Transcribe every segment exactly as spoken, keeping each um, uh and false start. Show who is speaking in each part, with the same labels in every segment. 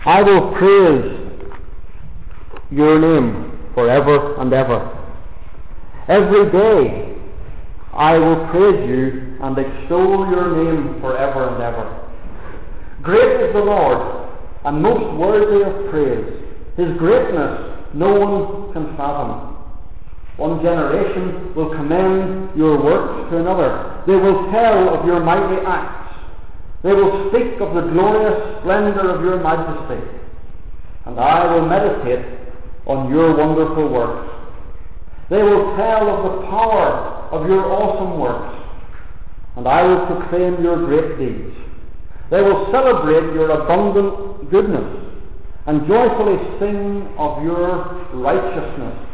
Speaker 1: I will praise your name forever and ever. Every day I will praise you and extol your name forever and ever. Great is the Lord, and most worthy of praise. His greatness no one can fathom. One generation will commend your works to another. They will tell of your mighty acts. They will speak of the glorious splendour of your majesty. And I will meditate on your wonderful works. They will tell of the power of your awesome works. And I will proclaim your great deeds. They will celebrate your abundant goodness and joyfully sing of your righteousness.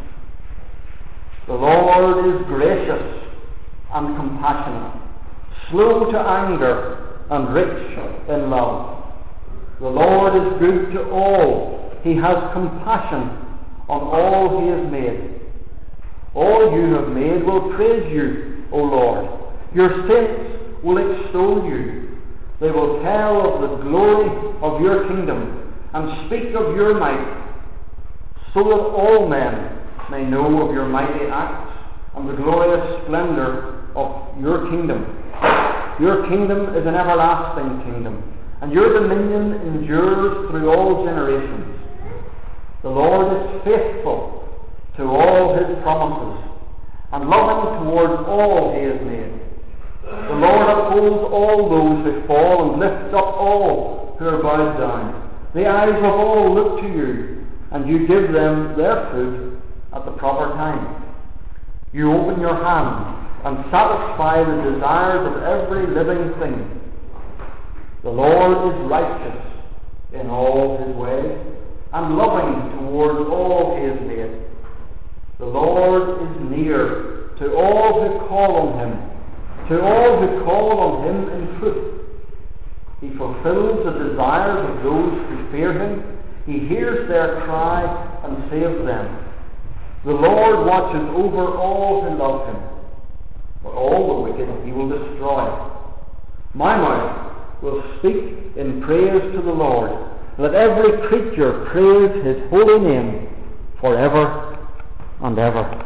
Speaker 1: The Lord is gracious and compassionate, slow to anger and rich in love. The Lord is good to all. He has compassion on all he has made. All you have made will praise you, O Lord. Your saints will extol you. They will tell of the glory of your kingdom and speak of your might, so that all men may know of your mighty acts and the glorious splendour of your kingdom. Your kingdom is an everlasting kingdom, and your dominion endures through all generations. The Lord is faithful to all his promises, and loving towards all he has made. The Lord upholds all those who fall, and lifts up all who are bowed down. The eyes of all look to you, and you give them their food at the proper time. You open your hand and satisfy the desires of every living thing. The Lord is righteous in all his ways, and loving towards all he has made. The Lord is near to all who call on him, to all who call on him in truth. He fulfills the desires of those who fear him. He hears their cry and saves them. The Lord watches over all who love him, but all the wicked he will destroy. My mouth will speak in praise to the Lord. Let every creature praise his holy name forever and ever.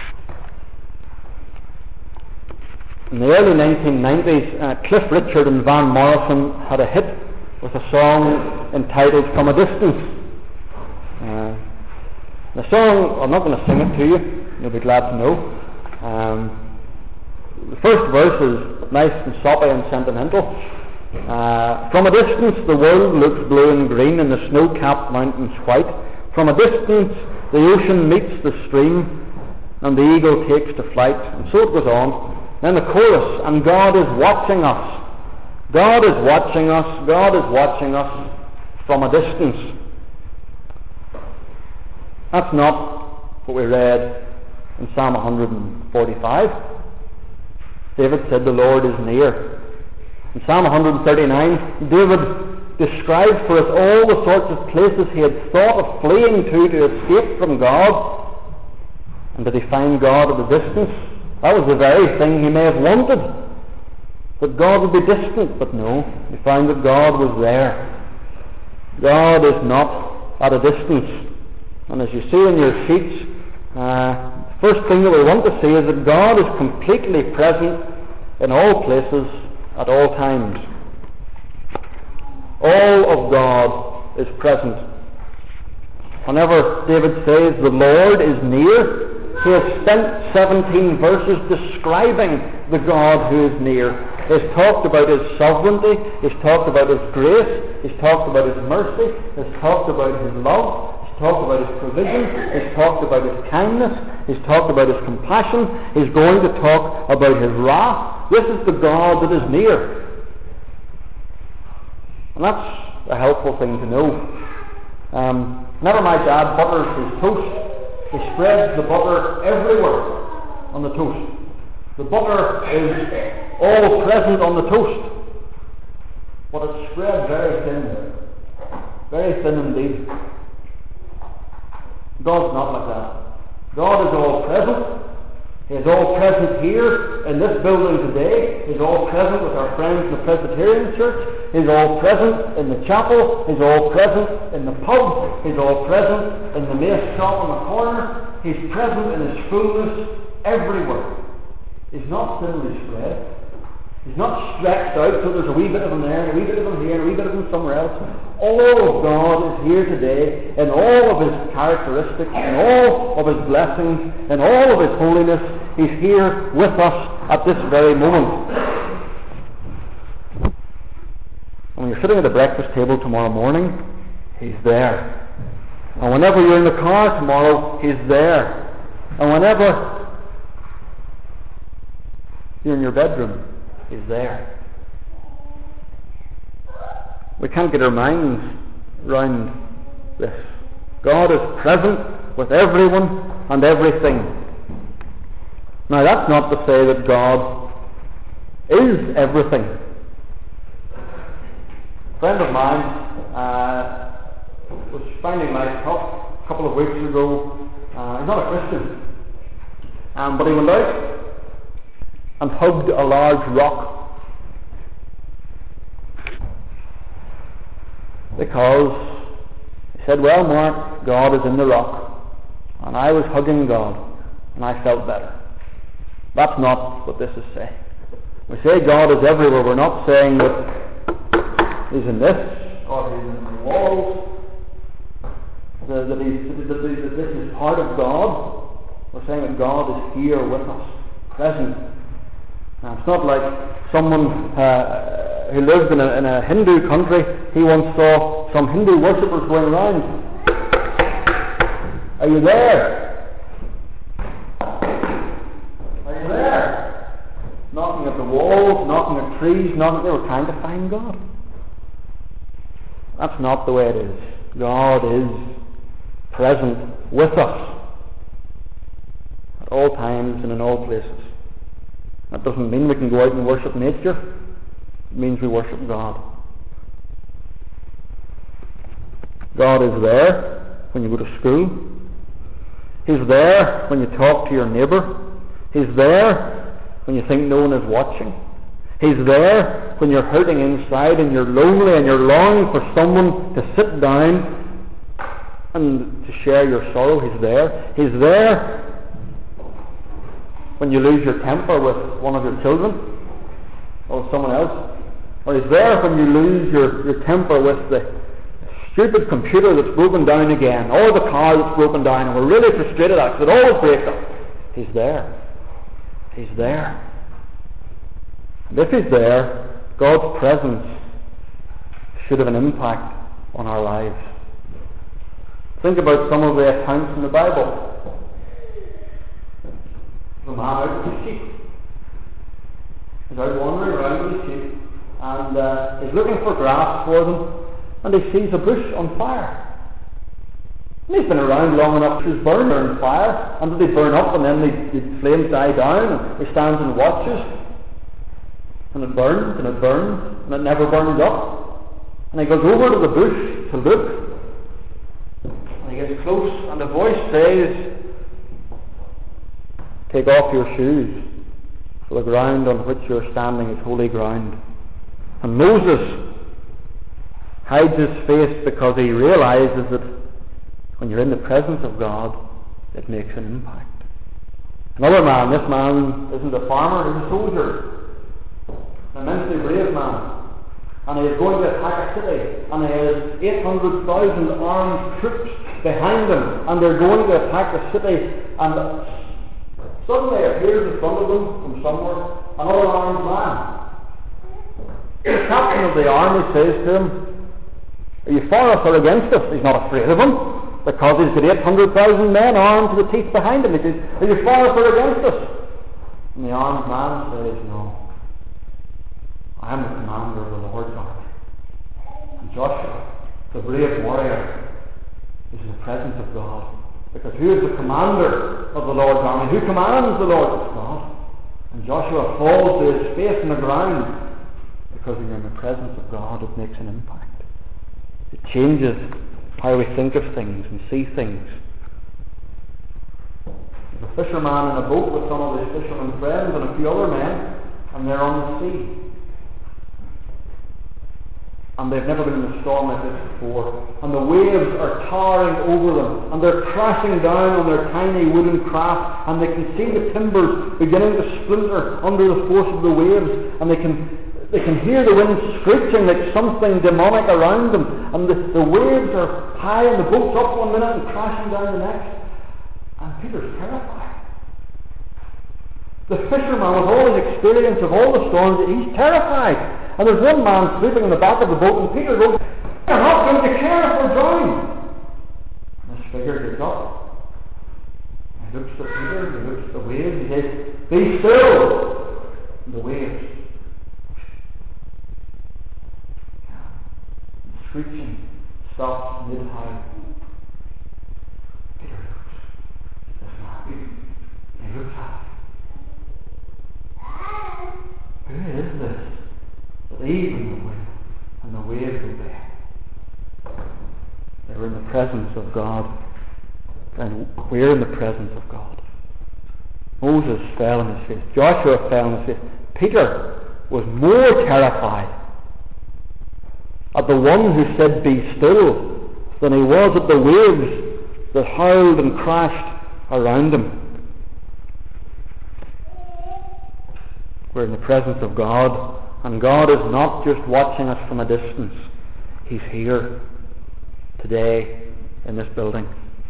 Speaker 1: In the early nineteen nineties, uh, Cliff Richard and Van Morrison had a hit with a song entitled From a Distance. Uh, the song, I'm not going to sing it to you, you'll be glad to know. Um, the first verse is nice and soppy and sentimental. Uh, From a distance the world looks blue and green, and the snow-capped mountains white. From a distance the ocean meets the stream, and the eagle takes to flight. And so it goes on. Then the chorus, and God is watching us. God is watching us. God is watching us from a distance. That's not what we read in Psalm one forty-five. David said the Lord is near. In Psalm one thirty-nine, David described for us all the sorts of places he had thought of fleeing to to escape from God. And did he find God at a distance? That was the very thing he may have wanted, that God would be distant, but no, he found that God was there. God is not at a distance. And as you see in your sheets, uh, the first thing that we want to see is that God is completely present in all places at all times. All of God is present. Whenever David says the Lord is near, he has spent seventeen verses describing the God who is near. He's talked about his sovereignty, he's talked about his grace, he's talked about his mercy, he's talked about his love, he's talked about his provision, he's talked about his kindness, he's talked about his compassion, he's going to talk about his wrath. This is the God that is near. And that's a helpful thing to know. Um, whenever my dad butters his toast, he spreads the butter everywhere on the toast. The butter is all present on the toast, but it's spread very thin. Very thin indeed. God's not like that. God is all present, He is all present here in this building today. He is all present with our friends in the Presbyterian Church. He is all present in the chapel. He is all present in the pub. He is all present in the mace shop on the corner. He is present in his fullness everywhere. He is not thinly spread. He's not stretched out so there's a wee bit of him there, and a wee bit of him here, and a wee bit of him somewhere else. All of God is here today in all of his characteristics, in all of his blessings, in all of his holiness. He's here with us at this very moment. And when you're sitting at the breakfast table tomorrow morning, he's there. And whenever you're in the car tomorrow, he's there. And whenever you're in your bedroom, he's there. We can't get our minds round this. God is present with everyone and everything. Now that's not to say that God is everything. A friend of mine uh, was finding life tough a couple of weeks ago. Uh, he's not a Christian. Um, but he went out and hugged a large rock. Because he said, well, Mark, God is in the rock. And I was hugging God, and I felt better. That's not what this is saying. We say God is everywhere. We're not saying that he's in this, or he's in the walls, that, that, he's, that, that this is part of God. We're saying that God is here with us, present. Now, it's not like someone uh, who lived in a, in a Hindu country. He once saw some Hindu worshippers going around. Are you there? Are you there? Knocking at the walls, knocking at trees, knocking. They were trying to find God. That's not the way it is. God is present with us at all times and in all places. That doesn't mean we can go out and worship nature. It means we worship God. God is there when you go to school. He's there when you talk to your neighbour. He's there when you think no one is watching. He's there when you're hurting inside and you're lonely and you're longing for someone to sit down and to share your sorrow. He's there. He's there when you lose your temper with one of your children or someone else. Or he's there when you lose your, your temper with the stupid computer that's broken down again, or the car that's broken down, and we're really frustrated at it. It always breaks up. He's there. He's there. And if he's there, God's presence should have an impact on our lives. Think about some of the accounts in the Bible. The man out with his sheep. He's out wandering around with his sheep, and uh, he's looking for grass for them, and he sees a bush on fire. And he's been around long enough to burn on fire, and they burn up, and then the, the flames die down, and he stands and watches, and it burns, and it burns, and it never burns up. And he goes over to the bush to look, and he gets close, and a voice says, "Take off your shoes, for the ground on which you are standing is holy ground." And Moses hides his face because he realizes that when you're in the presence of God, it makes an impact. Another man, this man isn't a farmer, he's a soldier, an immensely brave man, and he is going to attack a city, and he has eight hundred thousand armed troops behind him, and they're going to attack the city, and suddenly appears in front of them from somewhere another armed man. The captain of the army says to him, "Are you for us or against us?" He's not afraid of him, because he's got eight hundred thousand men armed to the teeth behind him. He says, "Are you for us or against us?" And the armed man says, "No, I am the commander of the Lord's army." And Joshua, the brave warrior, is in the presence of God. Because who is the commander of the Lord's army? Who commands the Lord? It's God. And Joshua falls to his face in the ground, because when you're in the presence of God, it makes an impact. It changes how we think of things and see things. There's a fisherman in a boat with some of his fishermen friends and a few other men, and they're on the sea. And they've never been in a storm like this before. And the waves are towering over them, and they're crashing down on their tiny wooden craft, and they can see the timbers beginning to splinter under the force of the waves, and they can they can hear the wind screeching like something demonic around them, and the, the waves are high, and the boat's up one minute and crashing down the next. And Peter's terrified. The fisherman, with all his experience of all the storms, he's terrified. And there's one man sleeping in the back of the boat, and Peter goes, "You're not going to care if we're drowning." And this figure gets up. He looks at Peter, he looks at the waves, he says, "Be still." And the waves, the screeching, stops mid-high. Peter looks at this man. He looks at him. Who is this? But even the wind and the waves obey. They were in the presence of God, and we're in the presence of God. Moses fell on his face. Joshua fell on his face. Peter was more terrified at the one who said, "Be still," than he was at the waves that howled and crashed around him. We're in the presence of God. And God is not just watching us from a distance. He's here today in this building.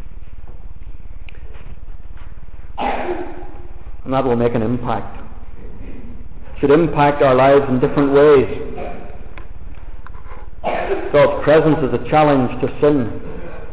Speaker 1: And that will make an impact. It should impact our lives in different ways. God's presence is a challenge to sin.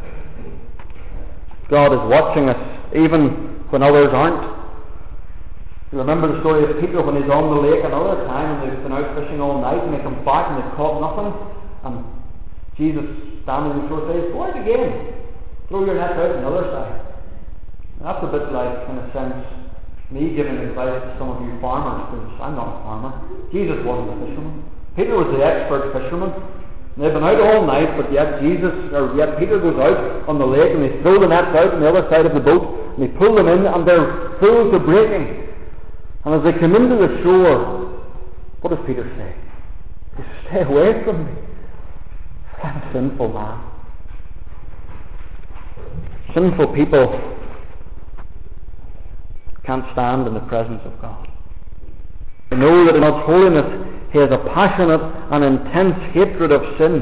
Speaker 1: God is watching us even when others aren't. You remember the story of Peter when he's on the lake another time, and they've been out fishing all night, and they come back and they've caught nothing, and Jesus standing on the shore says, "Go out again, throw your net out on the other side." And that's a bit like, in a sense, me giving advice to some of you farmers, because I'm not a farmer. Jesus wasn't a fisherman. Peter was the expert fisherman. And they've been out all night, but yet Jesus, or yet Peter goes out on the lake, and they throw the nets out on the other side of the boat, and they pull them in, and they're full to breaking. And as they come into the shore, what does Peter say? He says, "Stay away from me, for I'm a sinful man." Sinful people can't stand in the presence of God. They know that in God's holiness He has a passionate and intense hatred of sin.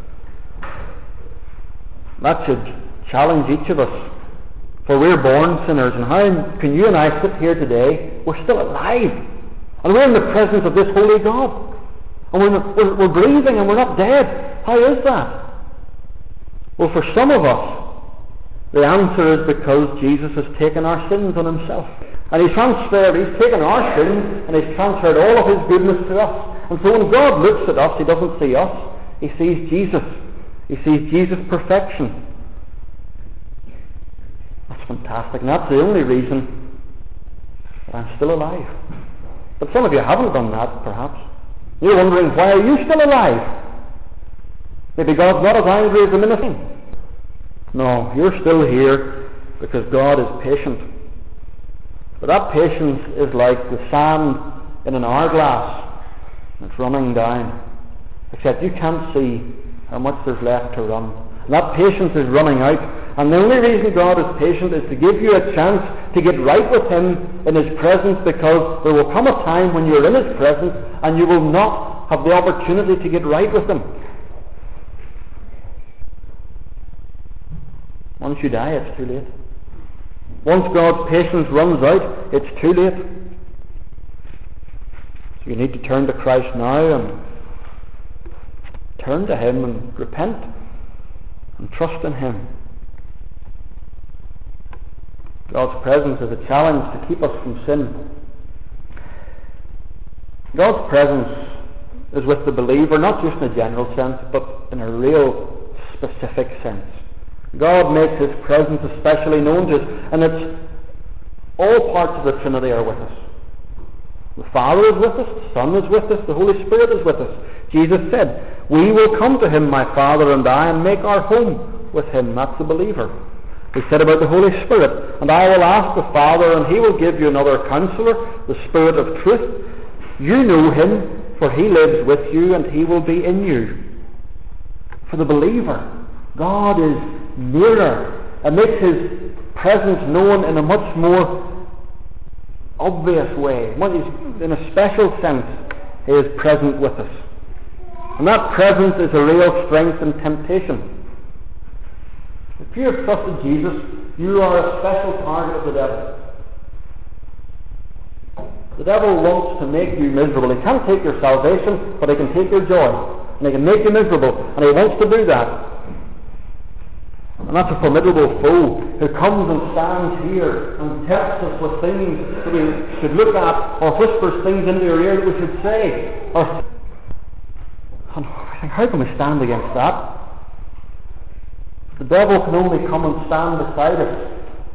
Speaker 1: That should challenge each of us. For we're born sinners, and how can you and I sit here today? We're still alive, and we're in the presence of this holy God, and we're, we're, we're breathing, and we're not dead. How is that? Well, for some of us, the answer is because Jesus has taken our sins on himself, and he's transferred, he's taken our sins, and he's transferred all of his goodness to us. And so when God looks at us, he doesn't see us, he sees Jesus. He sees Jesus' perfection. That's fantastic, and that's the only reason that I'm still alive. But some of you haven't done that, perhaps. You're wondering, why are you still alive? Maybe God's not as angry as the ministry. No, you're still here because God is patient. But that patience is like the sand in an hourglass. It's running down. Except you can't see how much there's left to run. And that patience is running out. And the only reason God is patient is to give you a chance to get right with him in his presence, because there will come a time when you're in his presence and you will not have the opportunity to get right with him. Once you die, it's too late. Once God's patience runs out, it's too late. So you need to turn to Christ now and turn to him and repent and trust in him. God's presence is a challenge to keep us from sin. God's presence is with the believer, not just in a general sense, but in a real specific sense. God makes his presence especially known to us, and it's all parts of the Trinity are with us. The Father is with us, the Son is with us, the Holy Spirit is with us. Jesus said, "We will come to him, my Father and I, and make our home with him." That's the believer. We said about the Holy Spirit, and I will ask the Father, and he will give you another counselor, the Spirit of truth. You know him, for he lives with you, and he will be in you. For the believer, God is nearer and makes his presence known in a much more obvious way. In a special sense, he is present with us. And that presence is a real strength in temptation. If you have trusted Jesus, you are a special target of the devil. The devil wants to make you miserable. He can't take your salvation, but he can take your joy. And he can make you miserable. And he wants to do that. And that's a formidable foe who comes and stands here and tempts us with things that we should look at, or whispers things into your ear that we should say. Or, and I think, how can we stand against that? The devil can only come and stand beside us.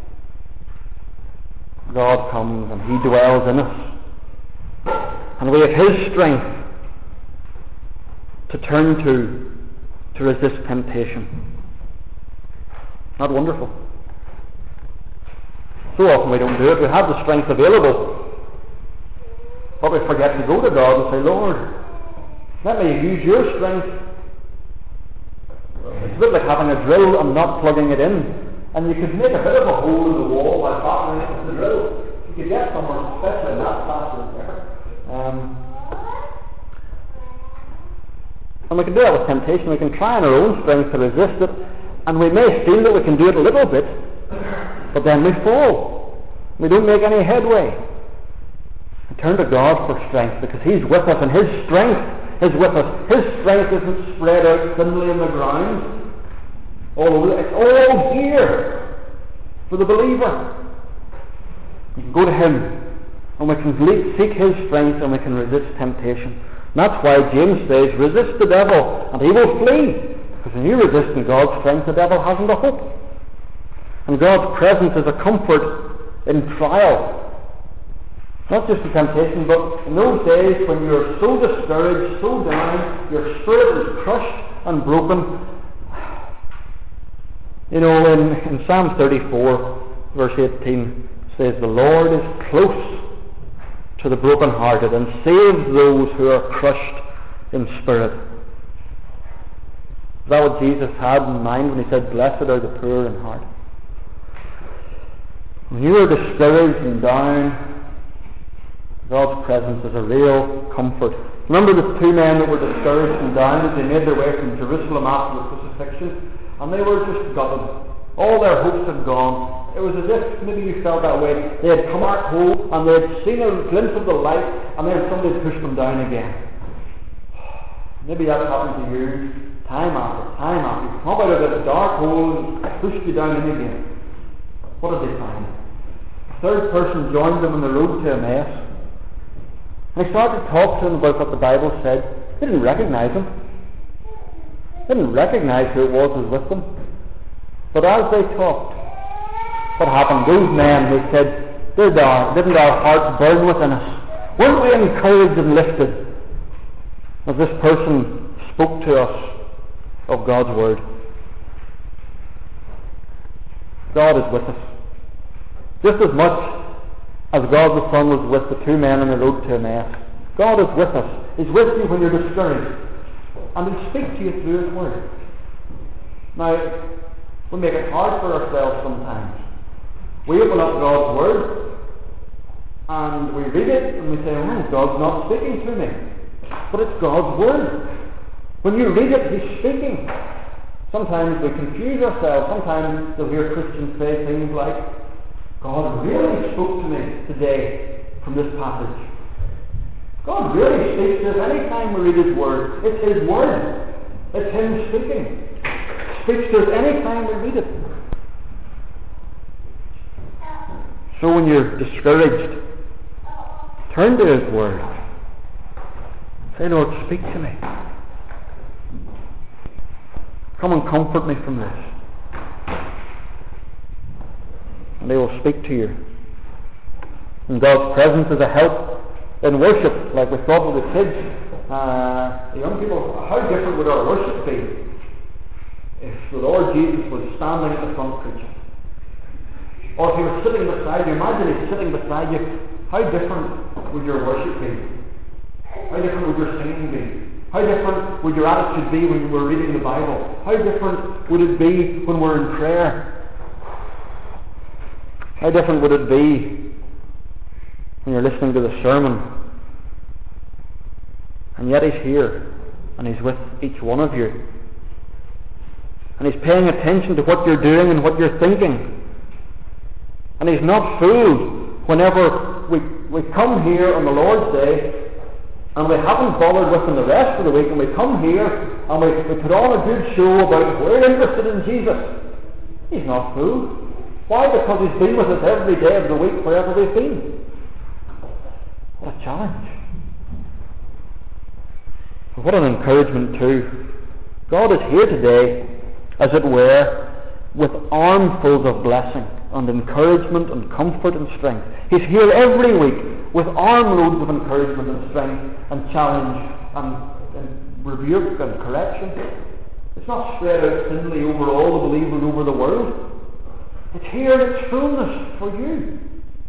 Speaker 1: God comes and he dwells in us. And we have his strength to turn to, to resist temptation. Not wonderful? So often we don't do it. We have the strength available, but we forget to go to God and say, Lord, let me use your strength. It's a bit like having a drill and not plugging it in. And you could make a bit of a hole in the wall by fastening it with the drill. You could get somewhere, especially in that passage there. Um, and we can do that with temptation. We can try in our own strength to resist it. And we may feel that we can do it a little bit, but then we fall. We don't make any headway. We turn to God for strength, because he's with us, and his strength is with us. His strength isn't spread out thinly in the ground. All over. It's all here for the believer. We can go to him, and we can seek his strength, and we can resist temptation. And that's why James says, resist the devil, and he will flee. Because when you resist in God's strength, the devil hasn't a hope. And God's presence is a comfort in trial. Not just in temptation, but in those days when you're so discouraged, so down, your spirit is crushed and broken. You know, in, in Psalm thirty-four, verse eighteen, it says, the Lord is close to the brokenhearted and saves those who are crushed in spirit. Is that what Jesus had in mind when he said, blessed are the poor in heart? When you are discouraged and down, God's presence is a real comfort. Remember the two men that were discouraged and down as they made their way from Jerusalem after the crucifixion? And they were just gutted. All their hopes had gone. It was as if, maybe you felt that way, they had come out home and they had seen a glimpse of the light, and then somebody had pushed them down again. Maybe that's happened to you. Time after time after. You come out of this dark hole and pushed you down in again. What did they find? A third person joined them on the road to Emmaus. And he started to talk to them about what the Bible said. They didn't recognize him. They didn't recognize who it was who was with them. But as they talked, what happened? Those men, they said, did our, didn't our hearts burn within us? Weren't we encouraged and lifted as this person spoke to us of God's Word? God is with us. Just as much as God the Son was with the two men on the road to Emmaus. God is with us. He's with you when you're discouraged. And He'll speak to you through His Word. Now, we make it hard for ourselves sometimes. We open up God's Word and we read it and we say, oh, God's not speaking to me. But it's God's Word. When you read it, He's speaking. Sometimes we confuse ourselves. Sometimes you'll hear Christians say things like, God really spoke to me today from this passage. God really speaks to us any time we read His Word. It's His Word. It's Him speaking. He speaks to us any time we read it. So when you're discouraged, turn to His Word. Say, Lord, speak to me. Come and comfort me from this. And He will speak to you. And God's presence is a help in worship, like we thought with the kids, uh, the young people. How different would our worship be if the Lord Jesus was standing at the front preaching? Or if he was sitting beside you, imagine he's sitting beside you, how different would your worship be? How different would your singing be? How different would your attitude be when you were reading the Bible? How different would it be when we're in prayer? How different would it be when you're listening to the sermon? And yet he's here, and he's with each one of you. And he's paying attention to what you're doing and what you're thinking. And he's not fooled whenever we, we come here on the Lord's Day and we haven't bothered with him the rest of the week, and we come here and we, we put on a good show about we're interested in Jesus. He's not fooled. Why? Because he's been with us every day of the week wherever we've been. What a challenge. What an encouragement too. God is here today, as it were, with armfuls of blessing and encouragement and comfort and strength. He's here every week with armloads of encouragement and strength and challenge and, and rebuke and correction. It's not spread out thinly over all the believers over the world. It's here in its fullness for you.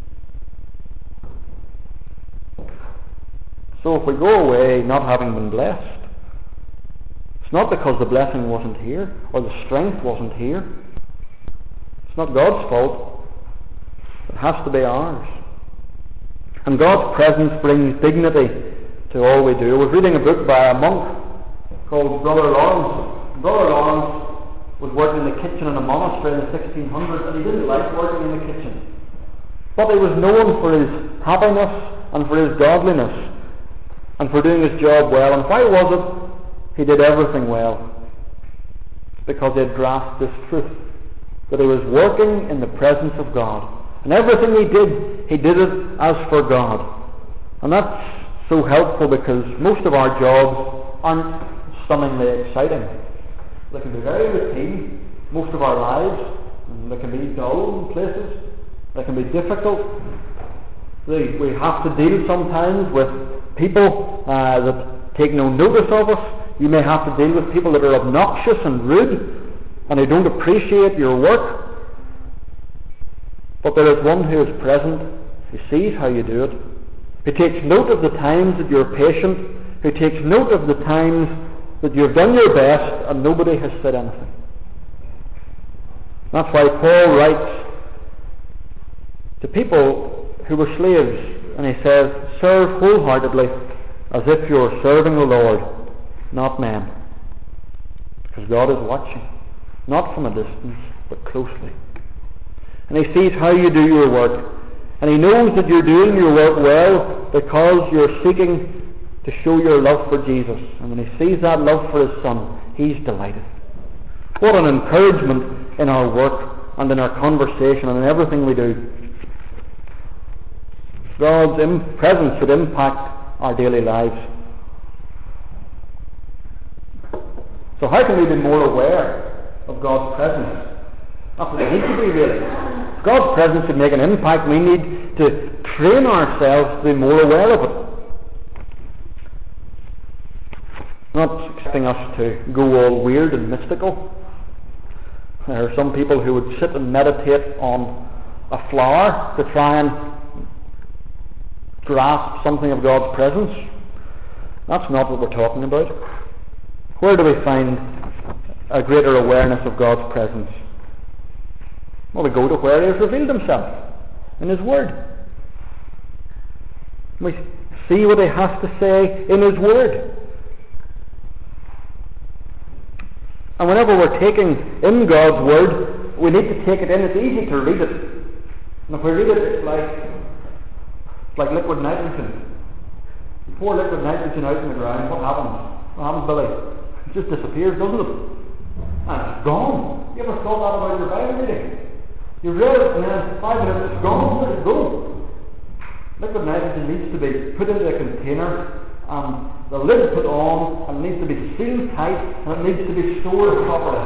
Speaker 1: So if we go away not having been blessed, it's not because the blessing wasn't here or the strength wasn't here. It's not God's fault. It has to be ours. And God's presence brings dignity to all we do. I was reading a book by a monk called Brother Lawrence. Brother Lawrence was working in the kitchen in a monastery in the sixteen hundreds, and he didn't like working in the kitchen. But he was known for his happiness and for his godliness and for doing his job well. And why was it? He did everything well. It's because he had grasped this truth, that he was working in the presence of God. And everything he did, he did it as for God. And that's so helpful, because most of our jobs aren't stunningly exciting. They can be very routine, most of our lives, and they can be dull in places. They can be difficult. They, we have to deal sometimes with people uh, that take no notice of us. You may have to deal with people that are obnoxious and rude, and who don't appreciate your work. But there is one who is present, who sees how you do it, who takes note of the times that you're patient, who takes note of the times that you've done your best and nobody has said anything. That's why Paul writes to people who were slaves, and he says, serve wholeheartedly as if you're serving the Lord, not men. Because God is watching, not from a distance, but closely. And he sees how you do your work, and he knows that you're doing your work well because you're seeking to show your love for Jesus. And when he sees that love for his Son, he's delighted. What an encouragement in our work and in our conversation and in everything we do. God's im- presence should impact our daily lives. So how can we be more aware of God's presence? That's what we need to be, really. If God's presence should make an impact, we need to train ourselves to be more aware of it. Not expecting us to go all weird and mystical. There are some people who would sit and meditate on a flower to try and grasp something of God's presence. That's not what we're talking about. Where do we find a greater awareness of God's presence? Well, we go to where He has revealed Himself in His Word. We see what He has to say in His Word. And whenever we're taking in God's Word, we need to take it in. It's easy to read it. And if we read it, it's like, it's like liquid nitrogen. You pour liquid nitrogen out in the ground, what happens? What happens, Billy? It just disappears, doesn't it? And it's gone. You ever thought that about your Bible reading? You read it and then five minutes it's gone. Where did it go? Liquid nitrogen needs to be put into a container, and the lid put on, and it needs to be sealed tight, and it needs to be stored properly.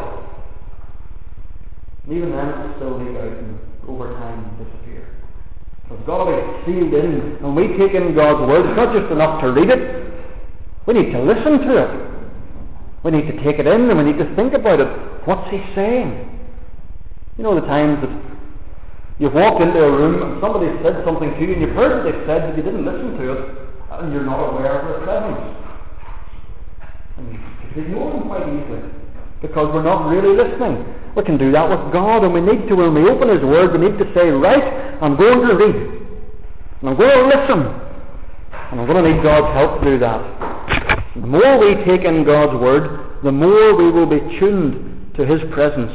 Speaker 1: And even then it will still leak out and over time disappear. So it's got to be sealed in. When we take in God's Word, it's not just enough to read it. We need to listen to it. We need to take it in, and we need to think about it. What's He saying? You know, the times that You've walked into a room and somebody said something to you and you've heard what they've said but you didn't listen to it and you're not aware of their presence. And you can ignore them quite easily because we're not really listening. We can do that with God, and we need to, when we open His Word, we need to say, right, I'm going to read and I'm going to listen and I'm going to need God's help to do that. The more we take in God's Word, the more we will be tuned to His presence.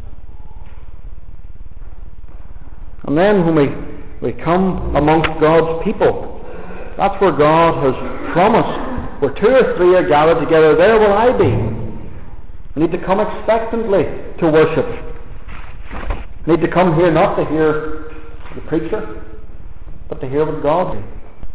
Speaker 1: And then when we, we come amongst God's people, that's where God has promised, where two or three are gathered together, there will I be. We need to come expectantly to worship. We need to come here not to hear the preacher, but to hear what God says.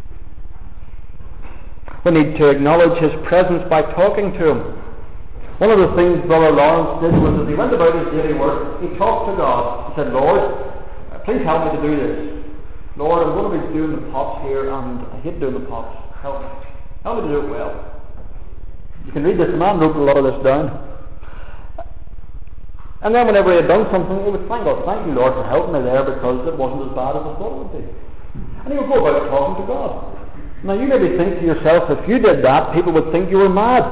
Speaker 1: We need to acknowledge His presence by talking to Him. One of the things Brother Lawrence did was, as he went about his daily work, he talked to God. He said, Lord, please help me to do this. Lord, I'm going to be doing the pots here, and I hate doing the pots. Help me. Help me to do it well. You can read this. The man wrote a lot of this down. And then whenever he had done something, he would thank God. Thank you, Lord, for helping me there, because it wasn't as bad as I thought it would be. And he would go about talking to God. Now you maybe think to yourself, if you did that, people would think you were mad.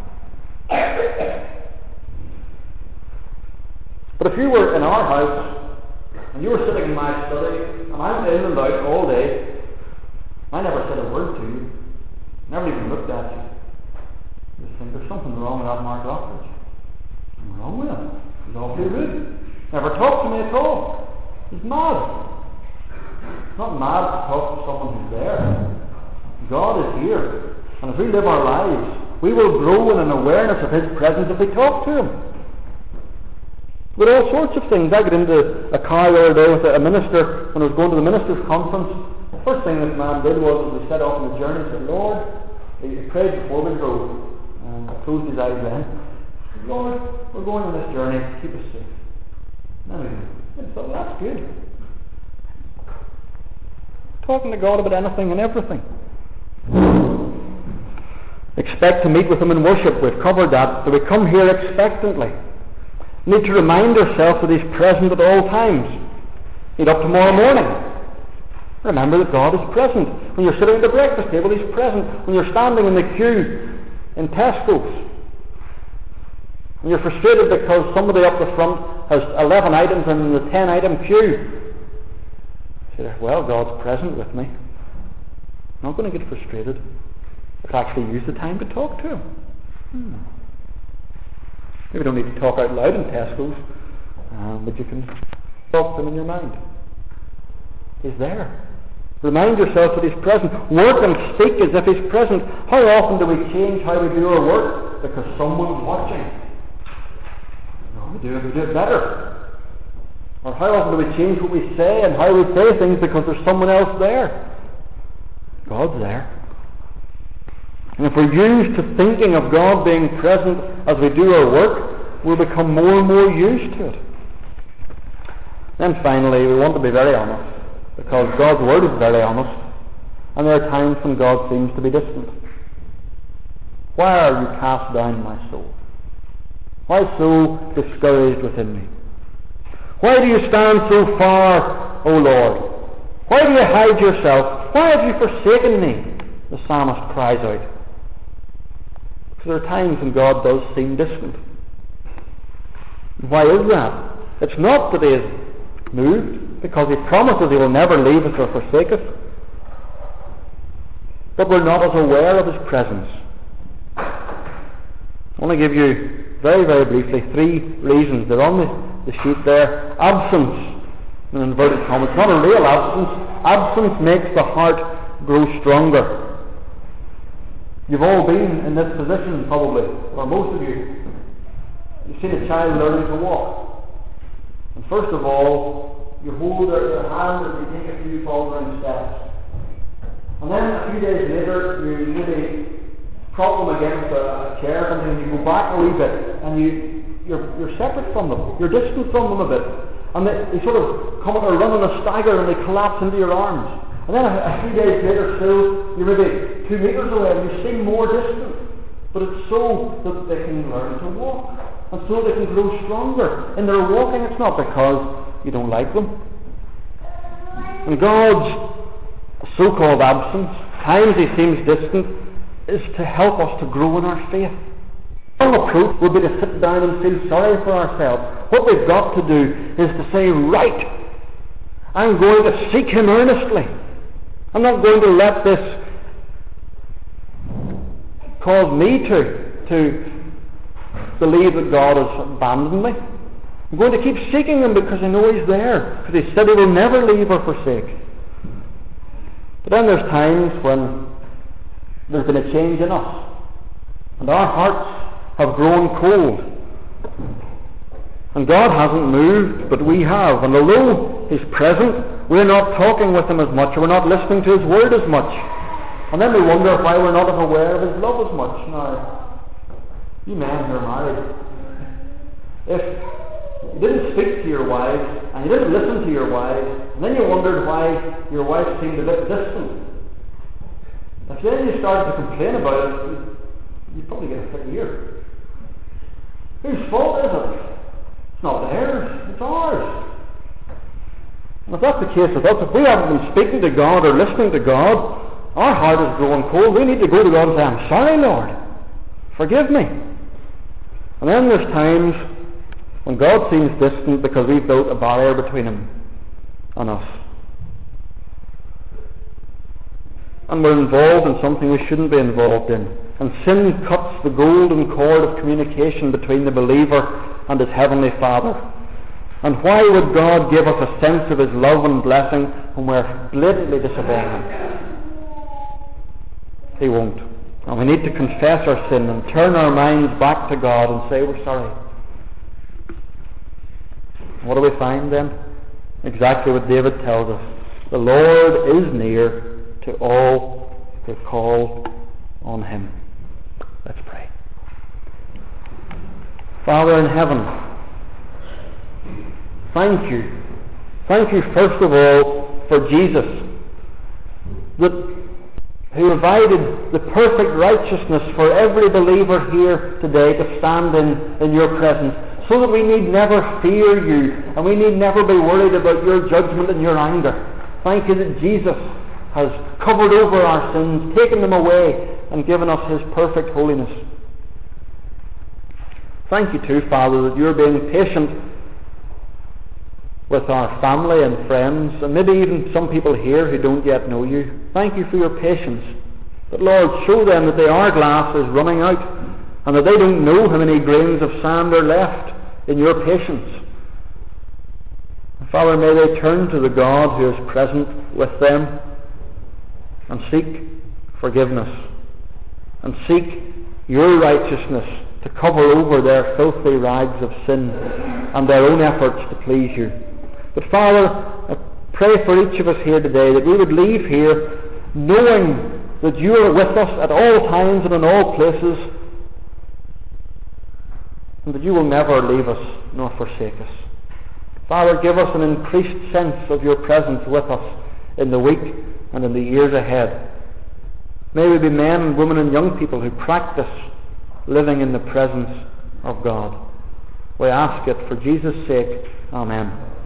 Speaker 1: But if you were in our house, and you were sitting in my study, and I'm in and out all day, I never said a word to you, never even looked at you, you think there's something wrong with that Mark Rockridge. What's wrong with him? He's awfully rude. Never talked to me at all. He's mad. It's not mad to talk to someone who's there. God is here. And if we live our lives, we will grow in an awareness of His presence if we talk to Him. With all sorts of things. I got into a car the other day with a minister when I was going to the ministers' conference. The first thing this man did was, as we set off on the journey, he said, Lord, he prayed before we drove, and closed his eyes then. He said, Lord, we're going on this journey, keep us safe. And I thought, well, that's good. Talking to God about anything and everything. Expect to meet with Him in worship. We've covered that. So we come here expectantly. We need to remind ourselves that He's present at all times. Get up tomorrow morning. Remember that God is present. When you're sitting at the breakfast table, He's present. When you're standing in the queue in Tesco's, and you're frustrated because somebody up the front has eleven items in the ten item queue, you say, well, God's present with me. I'm not going to get frustrated. Let's actually use the time to talk to Him. Hmm. Maybe you don't need to talk out loud in Tesco's, um, but you can talk to Him in your mind. He's there. Remind yourself that He's present. Work and speak as if He's present. How often do we change how we do our work? Because someone's watching. No, we do it, we do it better. Or how often do we change what we say and how we say things because there's someone else there? God's there. And if we're used to thinking of God being present as we do our work, we'll become more and more used to it. Then finally, we want to be very honest, because God's Word is very honest, and there are times when God seems to be distant. Why are you cast down, my soul? Why so discouraged within me? Why do you stand so far, O Lord? Why do you hide yourself? Why have you forsaken me? The psalmist cries out. Because there are times when God does seem distant. Why is that? It's not that He is moved, because He promises He will never leave us or forsake us, but we're not as aware of His presence. I want to give you very, very briefly three reasons. They're on the, the sheet there. Absence, in inverted commas. It's not a real absence. Absence makes the heart grow stronger. You've all been in this position probably, or most of you. You've seen a child learning to walk. And first of all, you hold out your hand as you take a few faltering steps. And then a few days later, you maybe prop them against a, a chair and then you go back a wee bit and you, you're, you're separate from them. You're distant from them a bit. And they, they sort of come or run in a stagger and they collapse into your arms. And then a, a few days later still, you're maybe two metres away and you seem more distant. But it's so that they can learn to walk. And so they can grow stronger. In their walking, it's not because you don't like them. And God's so-called absence, times he seems distant, is to help us to grow in our faith. Our approach would be to sit down and feel sorry for ourselves. What we've got to do is to say, right, I'm going to seek him earnestly. I'm not going to let this cause me to, to believe that God has abandoned me. I'm going to keep seeking him because I know he's there. Because he said he will never leave or forsake. But then there's times when there's been a change in us. And our hearts have grown cold. And God hasn't moved, but we have. And although he's present, we're not talking with him as much, or we're not listening to his word as much. And then we wonder why we're not aware of his love as much. Now, you men who are married, if you didn't speak to your wives, and you didn't listen to your wives, and then you wondered why your wife seemed a bit distant, if then you started to complain about it, you'd probably get a fit ear. Whose fault is it? It's not theirs, it's ours. And if that's the case with us, if we haven't been speaking to God or listening to God, our heart is growing cold. We need to go to God and say, I'm sorry, Lord. Forgive me. And then there's times when God seems distant because we've built a barrier between him and us. And we're involved in something we shouldn't be involved in. And sin cuts the golden cord of communication between the believer and his heavenly Father. And why would God give us a sense of his love and blessing when we're blatantly disobeying him? He won't. And we need to confess our sin and turn our minds back to God and say we're sorry. What do we find then? Exactly what David tells us. The Lord is near to all who call on him. Let's pray. Father in heaven, thank you. Thank you first of all for Jesus, that who provided the perfect righteousness for every believer here today to stand in, in your presence, so that we need never fear you, and we need never be worried about your judgment and your anger. Thank you that Jesus has covered over our sins, taken them away, and given us his perfect holiness. Thank you too, Father, that you're being patient with our family and friends, and maybe even some people here who don't yet know you. Thank you for your patience. But Lord, show them that the hourglass is running out, and that they don't know how many grains of sand are left in your patience. And Father, may they turn to the God who is present with them and seek forgiveness, and seek your righteousness to cover over their filthy rags of sin and their own efforts to please you. But Father, I pray for each of us here today that we would leave here knowing that you are with us at all times and in all places, and that you will never leave us nor forsake us. Father, give us an increased sense of your presence with us in the week and in the years ahead. May we be men and women and young people who practice living in the presence of God. We ask it for Jesus' sake. Amen.